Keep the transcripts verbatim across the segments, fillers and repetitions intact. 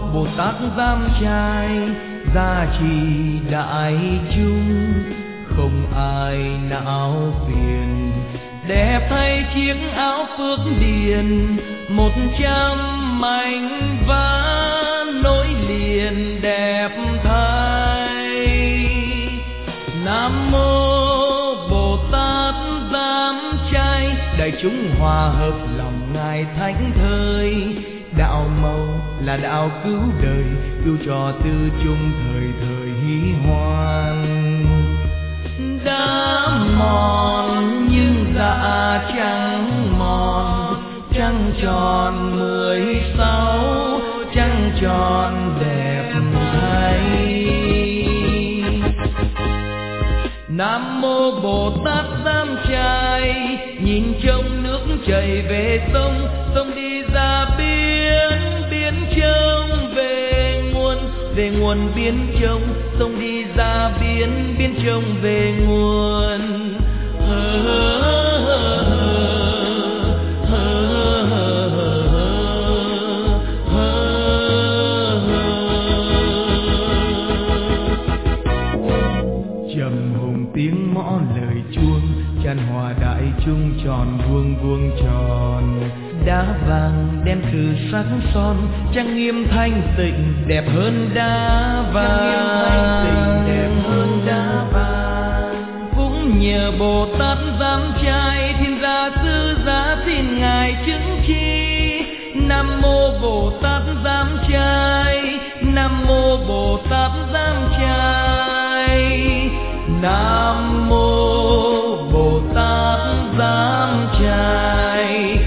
Bồ Tát Giám Trai, gia trì đại chúng, không ai não phiền. Đẹp thay chiếc áo phước điền, một trăm mảnh ván nối liền đẹp thay. Nam mô Bồ Tát Giám Trai, đại chúng hòa hợp lòng ngài thánh thơi. Đạo màu là đạo cứu đời, cứu cho tư chung thời thời hí hoan. Đã mòn nhưng dạ trắng mòn, trăng tròn mười sáu, trăng tròn đẹp thay. Nam mô Bồ Tát Giám Trai, nhìn trông nước chảy về sông, sông đi ra biển, biển trông về nguồn, về nguồn biển trông, sông đi ra biển, biển trông về nguồn. Hơ, hơ, hơ, hơ, hơ, hơ. Trầm hùng tiếng mõ lời chuông, chan hòa đại chúng tròn vuông vuông tròn. Đá vàng đem từ sắc son, trang nghiêm thanh tịnh đẹp hơn đá vàng, đẹp hơn đá vàng. Cũng nhờ Bồ Tát Giám Trai, thiên gia sư giá xin ngài chứng chi. Nam mô Bồ Tát Giám Trai, Nam mô Bồ Tát Giám Trai, Nam mô Bồ Tát Giám Trai.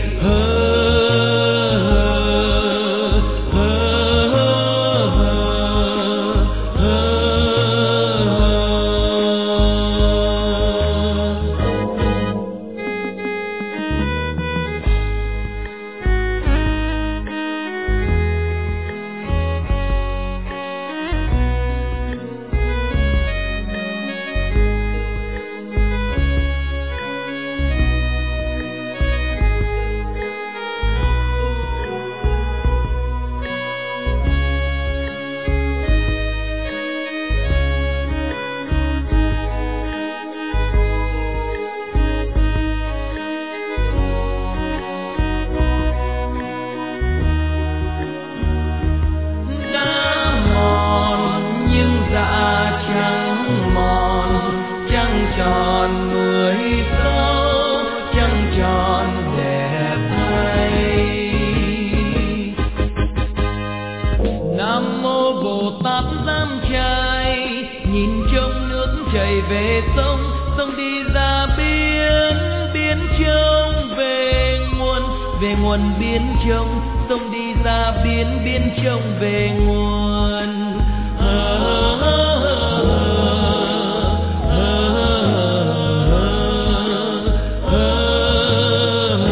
Về sông, sông đi ra biển, biển trông về nguồn, về nguồn biển trông, sông đi ra biển, biển trông về nguồn. Hơ, hơ, hơ, hơ, hơ,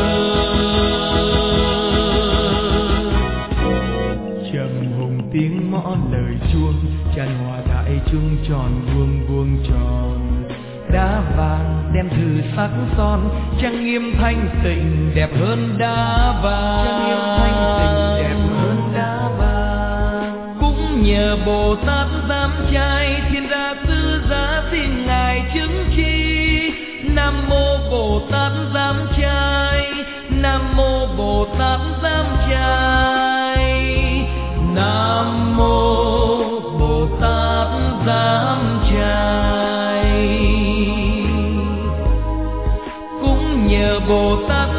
hơ. Trầm hùng tiếng mõ lời chuông, chan hòa đại chúng tròn vuông vuông tròn. Đá vàng đem từ sắc son, trang nghiêm thanh tịnh đẹp hơn đá vàng, trang nghiêm thanh tịnh đẹp hơn đá vàng. Cũng nhờ Bồ Tát Giám Trai, thiên gia sư giá xin ngài chứng chi. Nam mô Bồ Tát Giám Trai, Nam mô Bồ Tát Giám Trai, Nam mô Bồ Tát Giám Trai. Cũng nhờ Bồ Tát